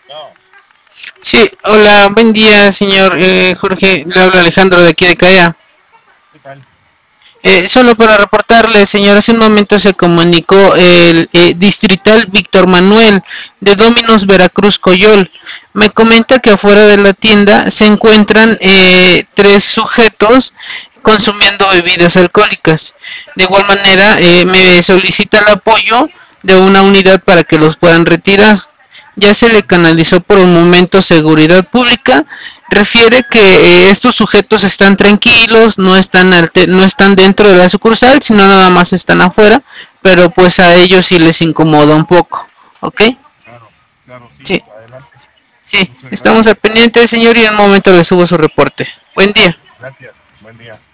No, Sí, hola, buen día, señor Jorge. Le habla Alejandro de aquí de CAEA. ¿qué tal? Solo para reportarle, señor, hace un momento se comunicó el distrital Víctor Manuel de Dominos Veracruz Coyol. Me comenta que afuera de la tienda se encuentran tres sujetos consumiendo bebidas alcohólicas. De igual manera, me solicita el apoyo de una unidad para que los puedan retirar. Ya se le canalizó por un momento seguridad pública. Refiere que estos sujetos están tranquilos, no están dentro de la sucursal, sino nada más están afuera, pero pues a ellos sí les incomoda un poco, ¿ok? Claro, claro, sí, Sí, adelante. sí, Muchas estamos al gracias. pendiente, señor, y en un momento le subo su reporte. Buen día. Gracias. Buen día.